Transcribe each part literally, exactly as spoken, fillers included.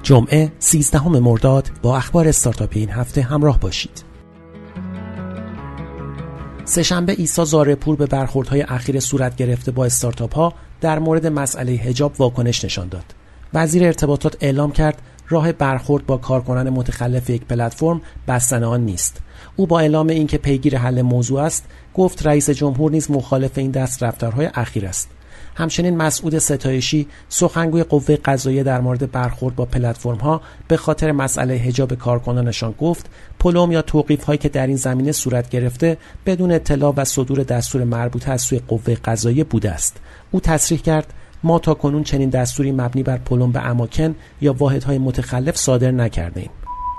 جمعه سیزدهم مرداد با اخبار استارتاپی این هفته همراه باشید. سه‌شنبه عیسی زارعپور به برخوردهای اخیر صورت گرفته با استارتاپ ها در مورد مسئله حجاب واکنش نشان داد. وزیر ارتباطات اعلام کرد راه برخورد با کارکنان متخلف یک پلتفرم بستن آن نیست. او با اعلام اینکه پیگیر حل موضوع است، گفت رئیس جمهور نیز مخالف این دست رفتارهای اخیر است. همچنین مسعود ستایشی سخنگوی قوه قضاییه در مورد برخورد با پلتفرم‌ها به خاطر مسئله حجاب کارکنانشان گفت پلم یا توقیف‌هایی که در این زمینه صورت گرفته بدون اطلاع و صدور دستور مربوطه از سوی قوه قضاییه بوده است. او تصریح کرد ما تاکنون چنین دستوری مبنی بر پلم به اماکن یا واحدهای متخلف صادر نکرده‌ایم.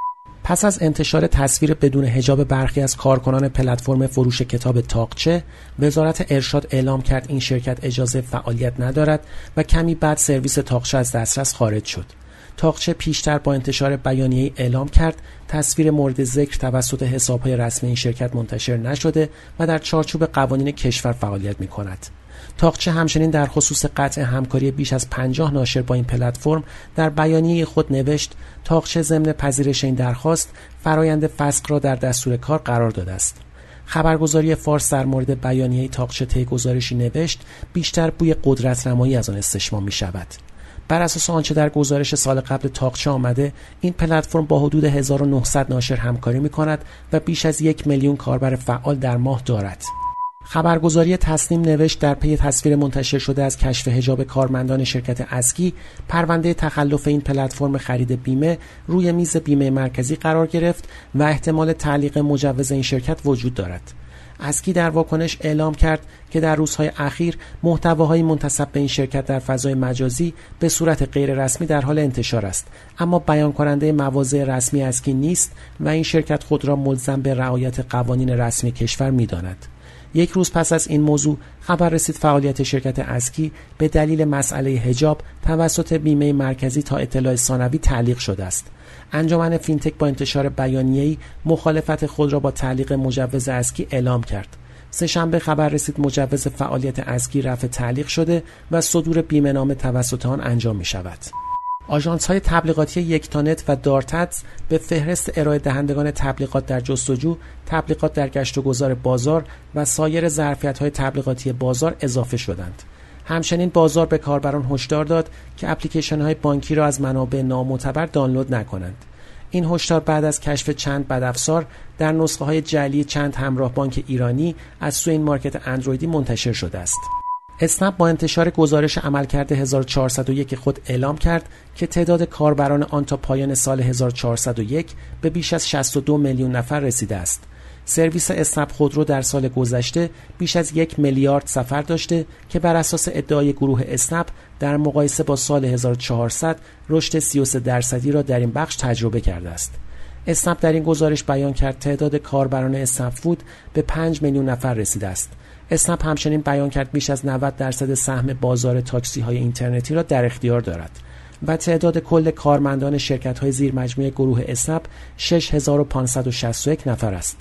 پس از انتشار تصویر بدون حجاب برخی از کارکنان پلتفرم فروش کتاب طاقچه، وزارت ارشاد اعلام کرد این شرکت اجازه فعالیت ندارد و کمی بعد سرویس طاقچه از دسترس خارج شد. طاقچه پیشتر با انتشار بیانیه‌ای اعلام کرد تصویر مورد ذکر توسط حساب‌های رسمی این شرکت منتشر نشده و در چارچوب قوانین کشور فعالیت می‌کند. طاقچه همچنین در خصوص قطع همکاری بیش از پنجاه ناشر با این پلتفرم در بیانیه خود نوشت طاقچه ضمن پذیرش این درخواست فرایند فسخ را در دستور کار قرار داده است. خبرگزاری فارس در مورد بیانیه طاقچه طی گزارشی نوشت بیشتر بوی قدرت نمایی از آن استشمام می شود. بر اساس آنچه در گزارش سال قبل طاقچه آمده، این پلتفرم با حدود هزار و نهصد ناشر همکاری می کند و بیش از یک میلیون کاربر فعال در ماه دارد. خبرگزاری تصنیم نوشت در پی تصویر منتشر شده از کشف حجاب کارمندان شرکت اسکی، پرونده تخلف این پلتفرم خرید بیمه روی میز بیمه مرکزی قرار گرفت و احتمال تعلیق مجوز این شرکت وجود دارد. اسکی در واکنش اعلام کرد که در روزهای اخیر محتواهای منتسب به این شرکت در فضای مجازی به صورت غیر رسمی در حال انتشار است، اما بیان کننده مواضع رسمی اسکی نیست و این شرکت خود را ملزم به رعایت قوانین رسمی کشور می‌داند. یک روز پس از این موضوع خبر رسید فعالیت شرکت اسکی به دلیل مسئله حجاب توسط بیمه مرکزی تا اطلاع ثانوی تعلیق شده است. انجمن فینتک با انتشار بیانیه‌ای مخالفت خود را با تعلیق مجوز اسکی اعلام کرد. سه‌شنبه خبر رسید مجوز فعالیت اسکی رفع تعلیق شده و صدور بیمه نامه توسط آن انجام می شود. آژانس‌های تبلیغاتی یکتانت و دارتدز به فهرست ارائه دهندگان تبلیغات در جستجو، تبلیغات در گشت و گذار بازار و سایر ظرفیت‌های تبلیغاتی بازار اضافه شدند. همچنین بازار به کاربران هشدار داد که اپلیکیشن‌های بانکی را از منابع نامعتبر دانلود نکنند. این هشدار بعد از کشف چند بدافزار در نسخه‌های جعلی چند همراه بانک ایرانی از سوی این مارکت اندرویدی منتشر شده است. اسنپ با انتشار گزارش عملکرد هزار و چهارصد و یک خود اعلام کرد که تعداد کاربران آن تا پایان سال هزار و چهارصد و یک به بیش از شصت و دو میلیون نفر رسیده است. سرویس اسنپ خودرو در سال گذشته بیش از یک میلیارد سفر داشته که بر اساس ادعای گروه اسنپ در مقایسه با سال هزار و چهارصد رشد سی و سه درصدی را در این بخش تجربه کرده است. اسنپ در این گزارش بیان کرد تعداد کاربران اسنپ فود به پنج میلیون نفر رسیده است. اسنپ همچنین بیان کرد بیش از نود درصد سهم بازار تاکسی های اینترنتی را در اختیار دارد و تعداد کل کارمندان شرکت های زیر مجموعه گروه اسنپ شش هزار و پانصد و شصت و یک نفر است.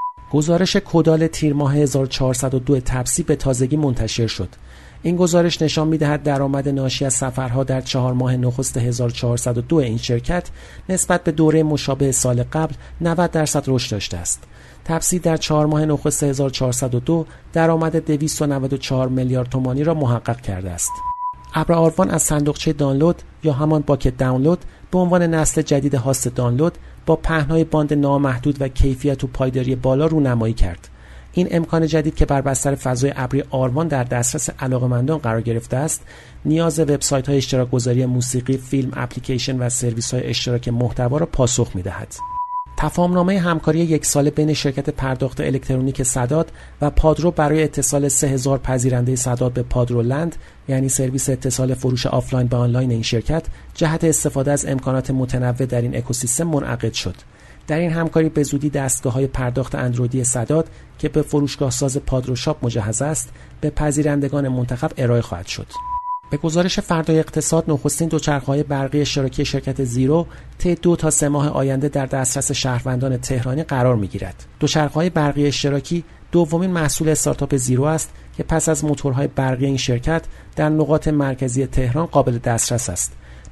گزارش کدال تیر ماه هزار و چهارصد و دو تبسی به تازگی منتشر شد. این گزارش نشان می‌دهد درآمد ناشی از سفرها در چهار ماه نخست هزار و چهارصد و دو این شرکت نسبت به دوره مشابه سال قبل نود درصد رشد داشته است. تبسی در چهار ماه نخست هزار و چهارصد و دو درآمد دویست و نود و چهار میلیارد تومانی را محقق کرده است. ابر آروان از صندوقچه دانلود یا همان باکت دانلود به عنوان نسل جدید هاست دانلود با پهنای باند نامحدود و کیفیت و پایداری بالا رونمایی کرد. این امکان جدید که بر بستر فضای ابری آروان در دسترس علاقه‌مندان قرار گرفته است، نیاز وبسایت‌های اشتراک گذاری موسیقی، فیلم، اپلیکیشن و سرویس‌های اشتراک محتوا را پاسخ می‌دهد. تفاهمنامه همکاری یک ساله بین شرکت پرداخت الکترونیک سداد و پادرو برای اتصال سه هزار پذیرنده سداد به پادرو لند، یعنی سرویس اتصال فروش آفلاین به آنلاین این شرکت، جهت استفاده از امکانات متنوع در این اکوسیستم منعقد شد. در این همکاری به زودی دستگاه‌های پرداخت اندرویدی سداد که به فروشگاه ساز پادرو شاپ مجهز است، به پذیرندگان منتخب ارائه خواهد شد. به گزارش فردای اقتصاد، نخستین دوچرخه‌های برقی اشتراکی شرکت زیرو طی دو تا سه ماه آینده در دسترس شهروندان تهرانی قرار می‌گیرد. دوچرخه‌های برقی اشتراکی دومین محصول استارتاپ زیرو است که پس از موتورهای برقی این شرکت در نقاط مرکزی تهران قابل دسترس است.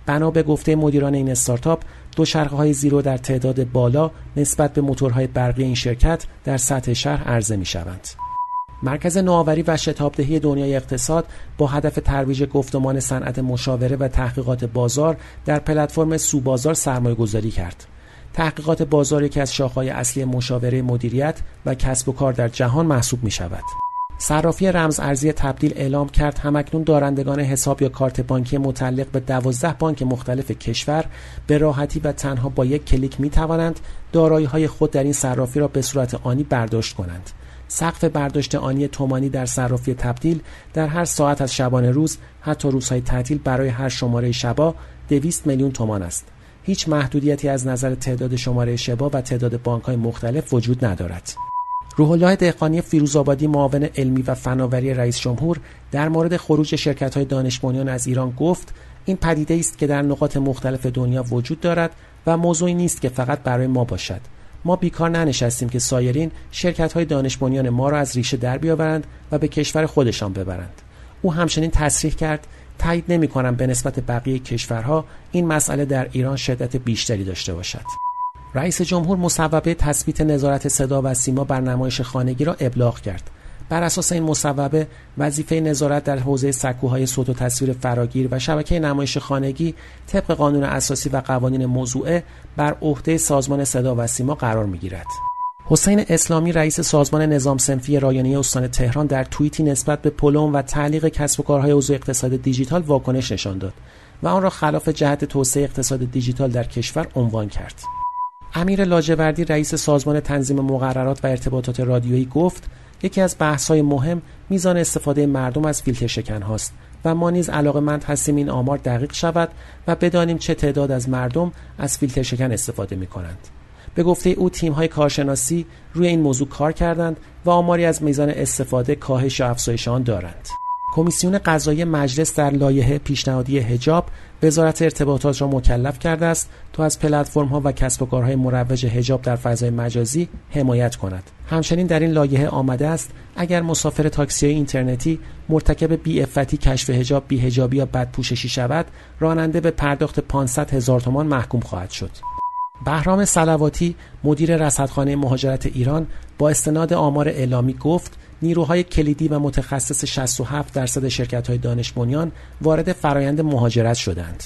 بنا به گفته مدیران این استارتاپ، دوچرخه‌های زیرو در تعداد بالا نسبت به موتورهای برقی این شرکت در سطح شهر عرضه می‌شوند. مرکز نوآوری و شتابدهی دنیای اقتصاد با هدف ترویج گفتمان صنعت مشاوره و تحقیقات بازار در پلتفرم سوبازار سرمایه‌گذاری کرد. تحقیقات بازار یکی از شاخه‌های اصلی مشاوره مدیریت و کسب و کار در جهان محسوب می‌شود. صرافی رمز ارزی تبدیل اعلام کرد همکنون دارندگان حساب یا کارت بانکی متعلق به دوازده بانک مختلف کشور به راحتی و تنها با یک کلیک می‌توانند دارایی‌های خود در این صرافی را به صورت آنی برداشت کنند. سقف برداشت آنی تومانی در صرافی تبدیل در هر ساعت از شبانه روز حتی روزهای تعطیل برای هر شماره شبا دویست میلیون تومان است. هیچ محدودیتی از نظر تعداد شماره شبا و تعداد بانک‌های مختلف وجود ندارد. روح الله دهقانی فیروزآبادی، معاون علمی و فناوری رئیس جمهور، در مورد خروج شرکت‌های دانش بنیان از ایران گفت: این پدیده است که در نقاط مختلف دنیا وجود دارد و موضوعی نیست که فقط برای ما باشد. ما بیکار ننشستیم که سایرین شرکت‌های دانش بنیان ما را از ریشه در بیاورند و به کشور خودشان ببرند. او همچنین تصریح کرد: تایید نمی‌کنم به نسبت بقیه کشورها این مسئله در ایران شدت بیشتری داشته باشد. رئیس جمهور مصوبه تثبیت نظارت صدا و سیما بر نمایش خانگی را ابلاغ کرد. بر اساس این مصوبه وظیفه نظارت در حوزه سکوهای صوت و تصویر فراگیر و شبکه نمایش خانگی طبق قانون اساسی و قوانین موضوعه بر عهده سازمان صدا و سیما قرار می‌گیرد. حسین اسلامی، رئیس سازمان نظام صنفی رایانه‌ای استان تهران، در توییتی نسبت به پلم و تعلیق کسب و کارهای عضو اقتصاد دیجیتال واکنش نشان داد و آن را خلاف جهت توسعه اقتصاد دیجیتال در کشور عنوان کرد. امیر لاجوردی، رئیس سازمان تنظیم مقررات و ارتباطات رادیویی، گفت: یکی از بحث‌های مهم میزان استفاده مردم از فیلتر شکن هاست و ما نیز علاقه‌مند هستیم این آمار دقیق شود و بدانیم چه تعداد از مردم از فیلتر شکن استفاده می‌کنند. به گفته او تیم‌های کارشناسی روی این موضوع کار کردند و آماری از میزان استفاده کاهش یا افزایش آن دارند. کمیسیون قضایی مجلس در لایحه پیشنهادی حجاب وزارت ارتباطات را مکلف کرده است تا از پلتفرم‌ها و کسب و کارهای مروج حجاب در فضای مجازی حمایت کند. همچنین در این لایحه آمده است اگر مسافر تاکسی‌های اینترنتی مرتکب بی‌عفتی، کشف حجاب، بی‌حجابی یا بدپوششی شود، راننده به پرداخت پانصد هزار تومان محکوم خواهد شد. بهرام صلواتی، مدیر رصدخانه مهاجرت ایران، با استناد آمار اعلامی گفت: نیروهای کلیدی و متخصص شصت و هفت درصد شرکت‌های دانش بنیان وارد فرایند مهاجرت شدند.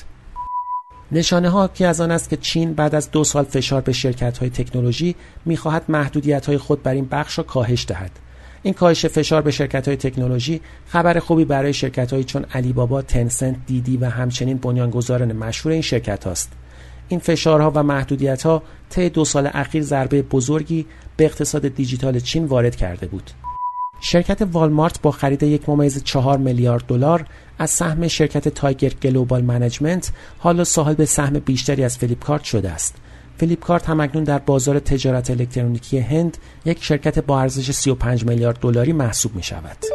نشانه ها حاکی از آن است که چین بعد از دو سال فشار به شرکت‌های تکنولوژی می‌خواهد محدودیت‌های خود بر این بخش را کاهش دهد. این کاهش فشار به شرکت‌های تکنولوژی خبر خوبی برای شرکت‌هایی چون علی بابا، تنسنت، دیدی و همچنین بنیانگذاران مشهور این شرکت‌هاست. این فشارها و محدودیت‌ها طی دو سال اخیر ضربه بزرگی به اقتصاد دیجیتال چین وارد کرده بود. شرکت والمارت با خرید یک ممیز چهار میلیارد دلار از سهم شرکت تایگر گلوبال منیجمنت حالا صاحب سهم بیشتری از فلیپکارت شده است. فلیپکارت همکنون در بازار تجارت الکترونیکی هند یک شرکت با ارزش سی و پنج میلیارد دلاری محسوب می شود.